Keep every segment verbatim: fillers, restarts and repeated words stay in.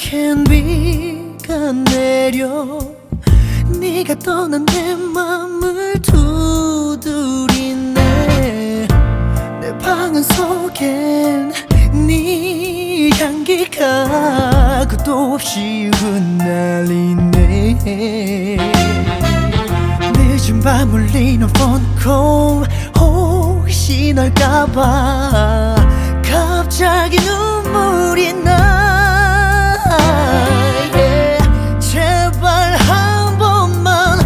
캔 비가 내려 네가 떠난 내 맘을 두드리네. 내 방 속엔 네 향기가 끝도 없이 흩날리네. 늦은 밤 울리는 폰콜 혹시 날까봐 갑자기 눈물이 나. yeah. 제발 한 번만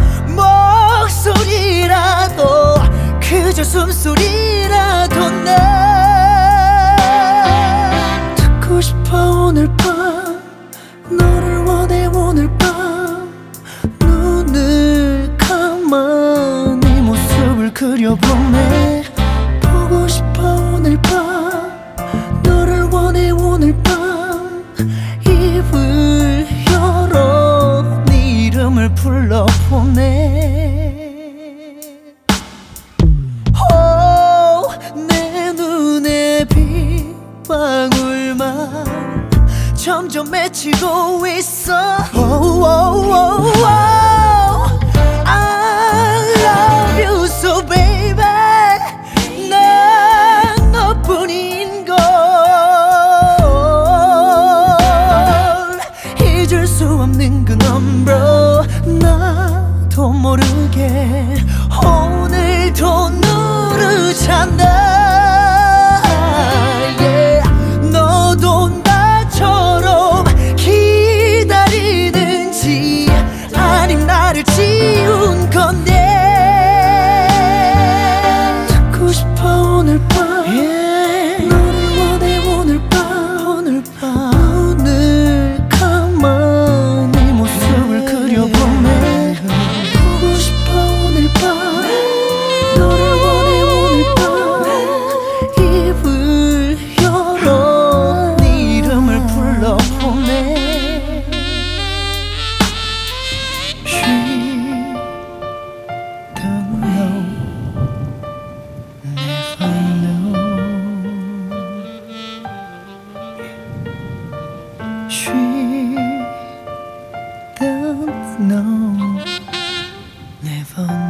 목소리라도 그저 숨소리라도 나 듣고 싶어. 오늘 밤 너를 원해. 오늘 밤 눈을 감아 네 모습을 그려보네. 보고 싶어. 오늘 밤 너를 원해. 오늘 밤 입을 열어 네 이름을 불러보네. oh, 내 눈에 빗방울만 점점 맺히고 있어. oh, oh, oh, oh. I love you so baby. 난 너뿐인 걸 잊을 수 없는 그 number. 나도 모르게 오늘도 누르잖아. yeah. 너도 나처럼 기다리는지 아님 나를 지운 건데. 듣고 싶어. 오늘 밤 yeah. 너를 원해. 오늘 밤 오늘 밤 눈을 감아 네 모습을 그려보네. 보고 싶어. 오늘 밤 너를 원해. 오늘 밤 입을 열어 네 이름을 불러보네. She don't know, never know. She don't know, never know.